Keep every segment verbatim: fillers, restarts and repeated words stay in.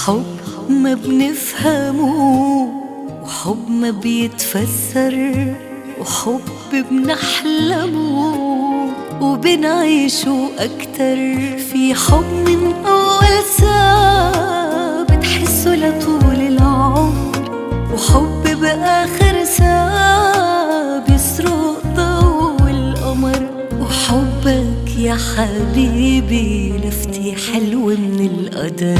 حب ما بنفهمه، وحب ما بيتفسر، وحب بنحلمه وبنعيشه أكتر. في حب من أول ساعة بتحسه لطول العمر، وحب بآخر ساعة بيسرق ضوء القمر. وحبك يا حبيبي لفتي حلوة من القدر.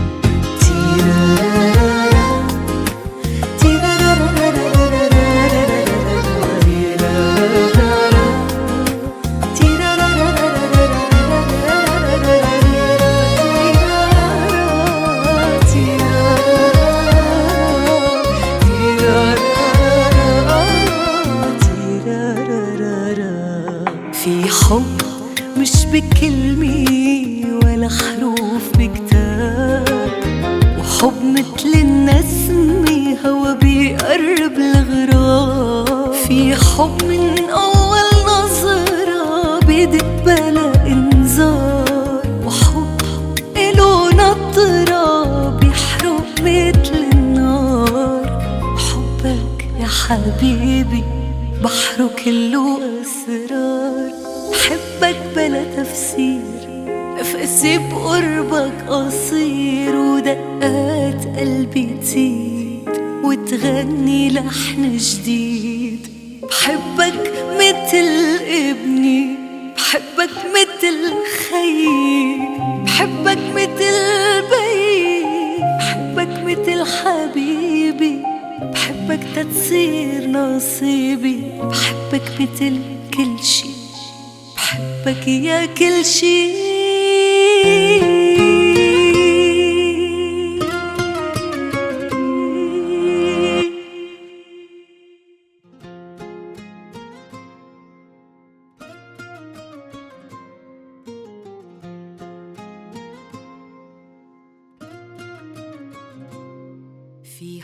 في حب مش بكلمة ولا حروف بكتاب، وحب متل النسمة هوا بيقرب الغراب. في حب من أول نظرة بيدق بلا إنذار، وحب إله نطرة بيحرق متل النار. حبك يا حبيبي بحره كله أسرار، بحبك بلا تفسير، نفسي بقربك قصير، ودقات قلبي تزيد وتغني لحن جديد. بحبك متل ابني، بحبك متل خيي، بحبك متل بيي، بحبك متل حبيبي، بحبك تتصير نصيبي. بحبك متل كل شي، بحبك يا كل شي.